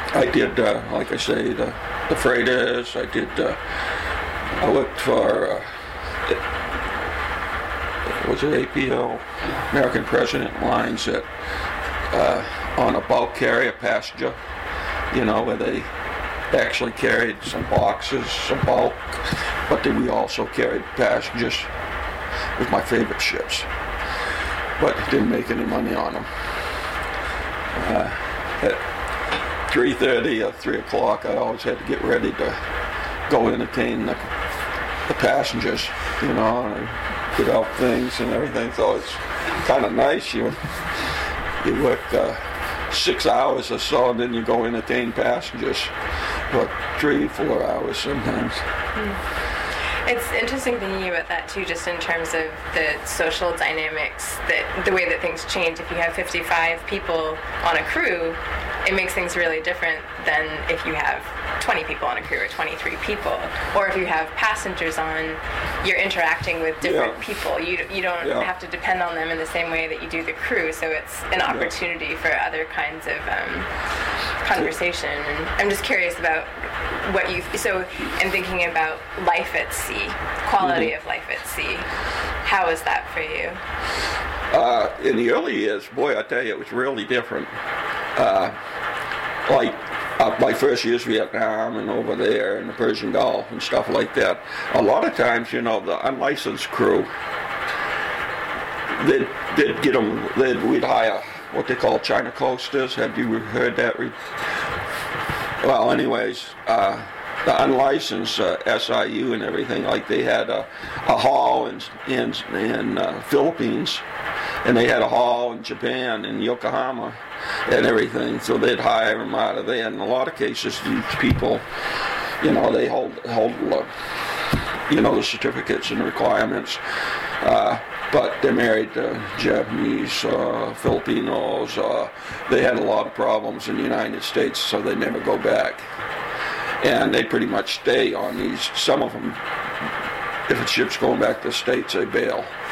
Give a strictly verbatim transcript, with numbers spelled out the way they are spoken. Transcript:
I did, uh, like I say, the, the freighters. I did, uh, I worked for, uh, was it A P O, American President Lines, that, uh, on a bulk carrier, passenger, you know, where they actually carried some boxes, some bulk, but then we also carried passengers. It was my favorite ships, but didn't make any money on them. Uh, at three thirty or three o'clock, I always had to get ready to go entertain the, the passengers, you know, and put out things and everything. So it's kind of nice. You you work uh, six hours or so, and then you go entertain passengers for three, four hours sometimes. Mm. It's interesting thinking about that too, just in terms of the social dynamics, that the way that things change. If you have fifty-five people on a crew, it makes things really different than if you have twenty people on a crew or twenty-three people. Or if you have passengers on, you're interacting with different yeah. people. You you don't yeah. have to depend on them in the same way that you do the crew. So it's an opportunity yeah. for other kinds of um, conversation. And I'm just curious about what you, so in thinking about life at sea, quality mm-hmm. of life at sea, how is that for you? Uh, in the early years, boy, I tell you, it was really different. Uh, like uh, my first years Vietnam and over there in the Persian Gulf and stuff like that, a lot of times, you know, the unlicensed crew, they'd, they'd get them, they'd, we'd hire what they call China coasters. Have you heard that? Re- well, anyways, uh, the unlicensed uh, S I U and everything, like they had a, a hall in in, in uh, Philippines, and they had a hall in Japan, in Yokohama, and everything. So they'd hire them out of there. In a lot of cases, these people, you know, they hold hold uh, you know, the certificates and requirements. Uh, but they're married to Japanese, uh, Filipinos. Uh, they had a lot of problems in the United States, so they never go back. And they pretty much stay on these. Some of them, if a ship's going back to the States, they bail.